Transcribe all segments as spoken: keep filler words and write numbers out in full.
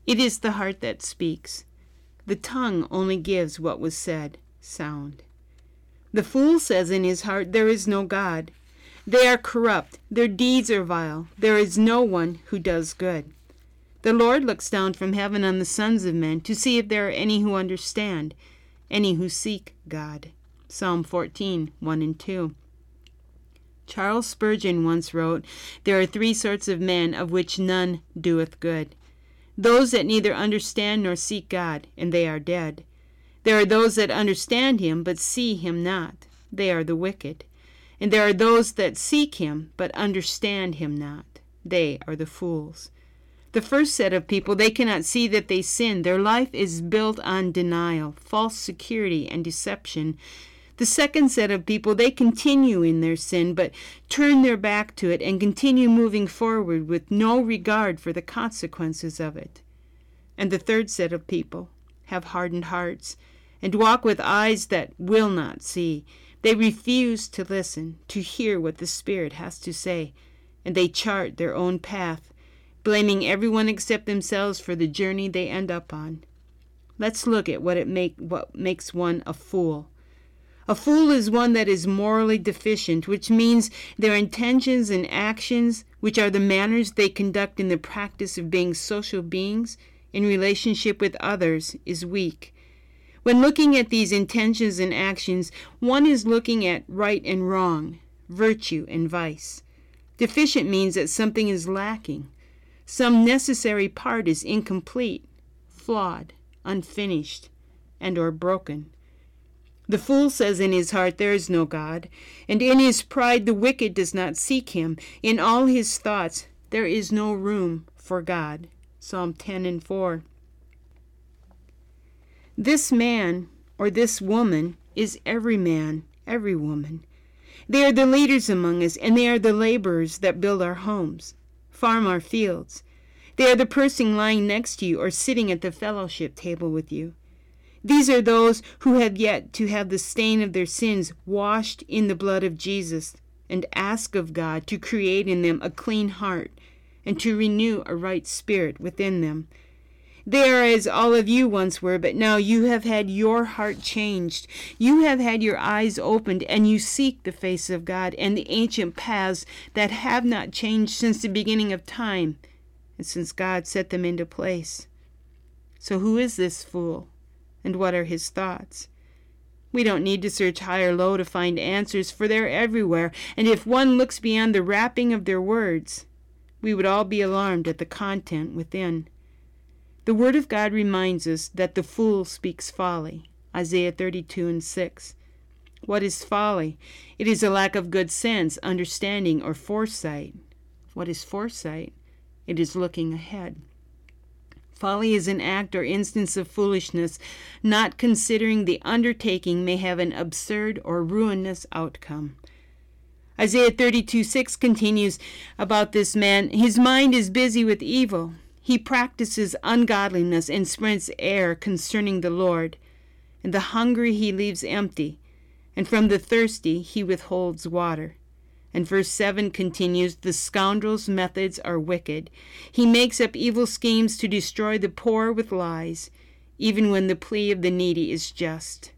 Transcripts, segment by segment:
It is the heart that speaks. The tongue only gives what was said, sound. The fool says in his heart, there is no God. They are corrupt, their deeds are vile, there is no one who does good. The Lord looks down from heaven on the sons of men to see if there are any who understand, any who seek God. Psalm fourteen, one and two. Charles Spurgeon once wrote, there are three sorts of men of which none doeth good. Those that neither understand nor seek God, and they are dead. There are those that understand him, but see him not. They are the wicked. And there are those that seek him, but understand him not. They are the fools. The first set of people, they cannot see that they sin. Their life is built on denial, false security, and deception. The second set of people, they continue in their sin, but turn their back to it and continue moving forward with no regard for the consequences of it. And the third set of people have hardened hearts and walk with eyes that will not see. They refuse to listen, to hear what the Spirit has to say, and they chart their own path, blaming everyone except themselves for the journey they end up on. Let's look at what it make what makes one a fool. A fool is one that is morally deficient, which means their intentions and actions, which are the manners they conduct in the practice of being social beings in relationship with others, is weak. When looking at these intentions and actions, one is looking at right and wrong, virtue and vice. Deficient means that something is lacking. Some necessary part is incomplete, flawed, unfinished, and or broken. The fool says in his heart, there is no God, and in his pride the wicked does not seek him. In all his thoughts there is no room for God. Psalm ten and four. This man, or this woman, is every man, every woman. They are the leaders among us, and they are the laborers that build our homes, farm our fields. They are the person lying next to you or sitting at the fellowship table with you. These are those who have yet to have the stain of their sins washed in the blood of Jesus, and ask of God to create in them a clean heart and to renew a right spirit within them. They are as all of you once were, but now you have had your heart changed. You have had your eyes opened, and you seek the face of God and the ancient paths that have not changed since the beginning of time, and since God set them into place. So who is this fool? And what are his thoughts? We don't need to search high or low to find answers, for they're everywhere, and if one looks beyond the wrapping of their words, we would all be alarmed at the content within. The Word of God reminds us that the fool speaks folly, Isaiah thirty-two and six. What is folly? It is a lack of good sense, understanding, or foresight. What is foresight? It is looking ahead. Folly is an act or instance of foolishness, not considering the undertaking may have an absurd or ruinous outcome. Isaiah thirty-two six continues about this man. His mind is busy with evil. He practices ungodliness and spreads error concerning the Lord. And the hungry he leaves empty, and from the thirsty he withholds water. And verse seven continues, the scoundrel's methods are wicked. He makes up evil schemes to destroy the poor with lies, even when the plea of the needy is just.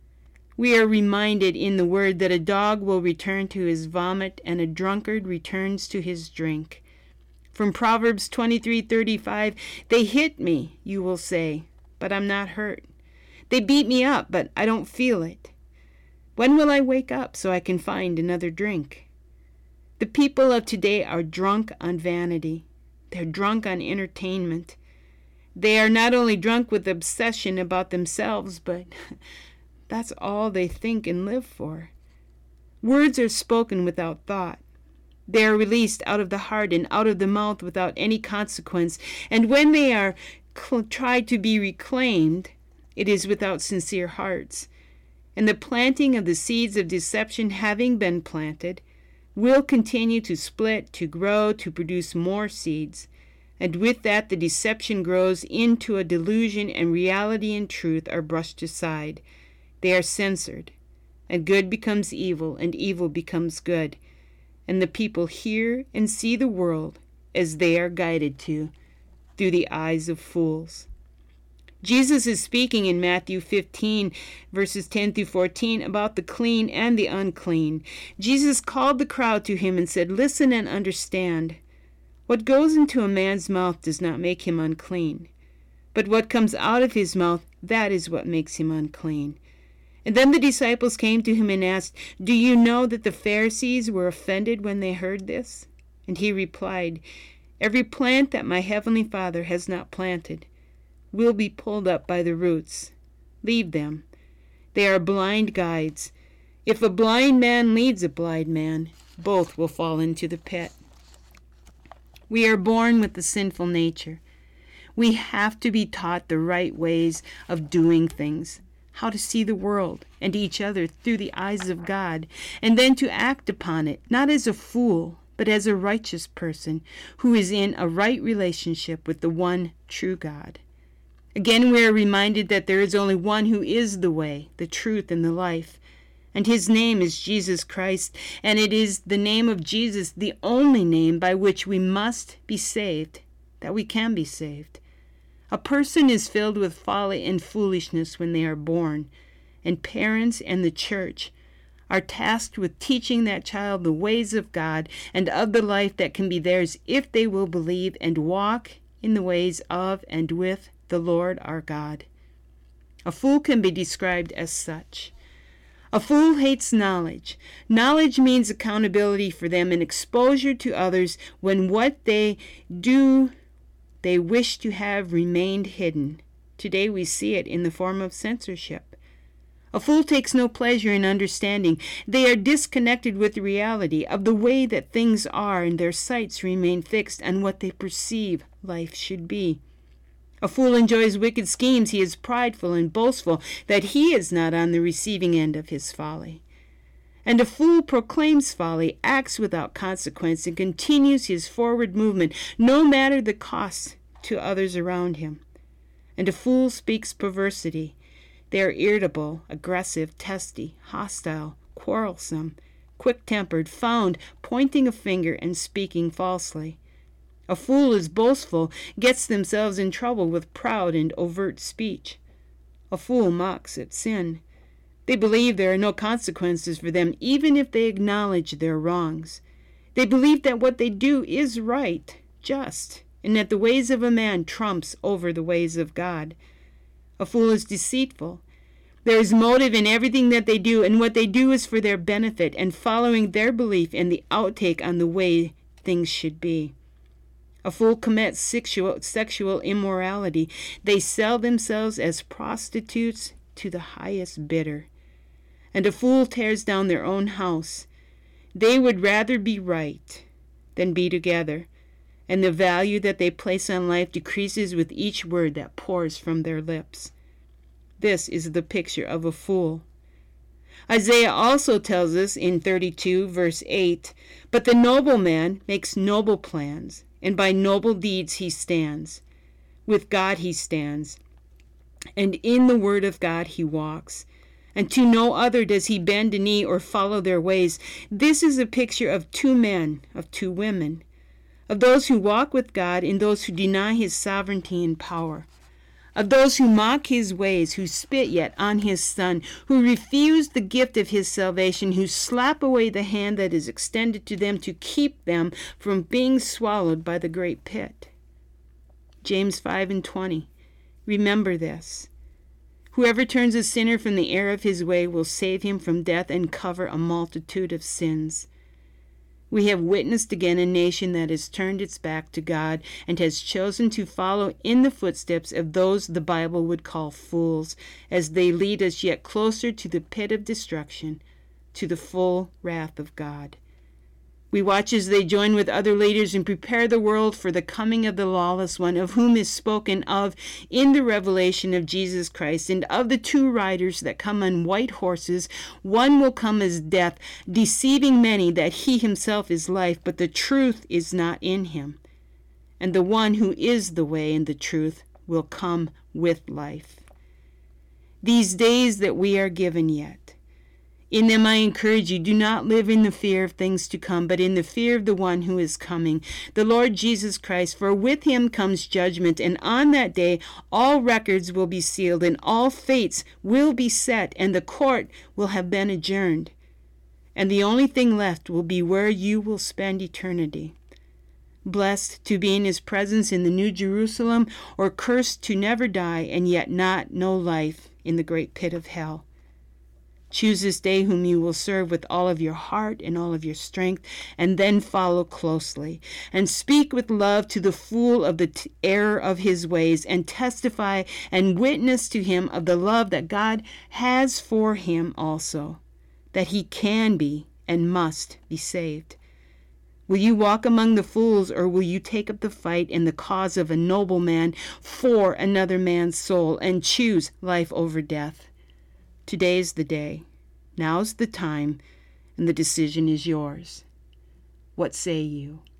We are reminded in the word that a dog will return to his vomit, and a drunkard returns to his drink. From Proverbs twenty-three thirty-five, they hit me, you will say, but I'm not hurt. They beat me up, but I don't feel it. When will I wake up so I can find another drink? The people of today are drunk on vanity. They're drunk on entertainment. They are not only drunk with obsession about themselves, but that's all they think and live for. Words are spoken without thought. They are released out of the heart and out of the mouth without any consequence. And when they are cl- tried to be reclaimed, it is without sincere hearts. And the planting of the seeds of deception having been planted, will continue to split, to grow, to produce more seeds. And with that, the deception grows into a delusion, and reality and truth are brushed aside. They are censored, and good becomes evil, and evil becomes good. And the people hear and see the world as they are guided to. through the eyes of fools. Jesus is speaking in Matthew fifteen, verses ten through fourteen, about the clean and the unclean. Jesus called the crowd to him and said, "Listen and understand. What goes into a man's mouth does not make him unclean, but what comes out of his mouth, that is what makes him unclean." And then the disciples came to him and asked, "Do you know that the Pharisees were offended when they heard this?" And he replied, "Every plant that my heavenly Father has not planted will be pulled up by the roots. Leave them. They are blind guides. If a blind man leads a blind man, both will fall into the pit." We are born with the sinful nature. We have to be taught the right ways of doing things, how to see the world and each other through the eyes of God, and then to act upon it, not as a fool, but as a righteous person who is in a right relationship with the one true God. Again, we are reminded that there is only one who is the way, the truth, and the life, and his name is Jesus Christ, and it is the name of Jesus, the only name by which we must be saved, that we can be saved. A person is filled with folly and foolishness when they are born, and parents and the church are tasked with teaching that child the ways of God and of the life that can be theirs if they will believe and walk in the ways of and with the Lord our God. A fool can be described as such. A fool hates knowledge. Knowledge means accountability for them and exposure to others when what they do they wish to have remained hidden. Today we see it in the form of censorship. A fool takes no pleasure in understanding. They are disconnected with the reality of the way that things are, and their sights remain fixed on what they perceive life should be. A fool enjoys wicked schemes. He is prideful and boastful that he is not on the receiving end of his folly. And a fool proclaims folly, acts without consequence, and continues his forward movement, no matter the cost to others around him. And a fool speaks perversity. They are irritable, aggressive, testy, hostile, quarrelsome, quick-tempered, found pointing a finger and speaking falsely. A fool is boastful, gets themselves in trouble with proud and overt speech. A fool mocks at sin. They believe there are no consequences for them, even if they acknowledge their wrongs. They believe that what they do is right, just, and that the ways of a man trumps over the ways of God. A fool is deceitful. There is motive in everything that they do, and what they do is for their benefit and following their belief and the outtake on the way things should be. A fool commits sexual, sexual immorality. They sell themselves as prostitutes to the highest bidder. And a fool tears down their own house. They would rather be right than be together, and the value that they place on life decreases with each word that pours from their lips. This is the picture of a fool. Isaiah also tells us in thirty-two, verse eight, "But the noble man makes noble plans, and by noble deeds he stands. With God he stands, and in the word of God he walks. And to no other does he bend a knee or follow their ways." This is a picture of two men, of two women, of those who walk with God and those who deny his sovereignty and power, of those who mock his ways, who spit yet on his Son, who refuse the gift of his salvation, who slap away the hand that is extended to them to keep them from being swallowed by the great pit. James five and twenty. Remember this. Whoever turns a sinner from the error of his way will save him from death and cover a multitude of sins. We have witnessed again a nation that has turned its back to God and has chosen to follow in the footsteps of those the Bible would call fools, as they lead us yet closer to the pit of destruction, to the full wrath of God. We watch as they join with other leaders and prepare the world for the coming of the lawless one, of whom is spoken of in the revelation of Jesus Christ. And of the two riders that come on white horses, one will come as death, deceiving many that he himself is life, but the truth is not in him. And the one who is the way and the truth will come with life. These days that we are given yet, In them I encourage you, do not live in the fear of things to come, but in the fear of the one who is coming, the Lord Jesus Christ. For with him comes judgment, and on that day all records will be sealed, and all fates will be set, and the court will have been adjourned. And the only thing left will be where you will spend eternity. Blessed to be in his presence in the New Jerusalem, or cursed to never die and yet not know life in the great pit of hell. Choose this day whom you will serve with all of your heart and all of your strength, and then follow closely. And speak with love to the fool of the t- error of his ways, and testify and witness to him of the love that God has for him also, that he can be and must be saved. Will you walk among the fools, or will you take up the fight in the cause of a noble man for another man's soul, and choose life over death? Today's the day. Now's the time, and the decision is yours. What say you?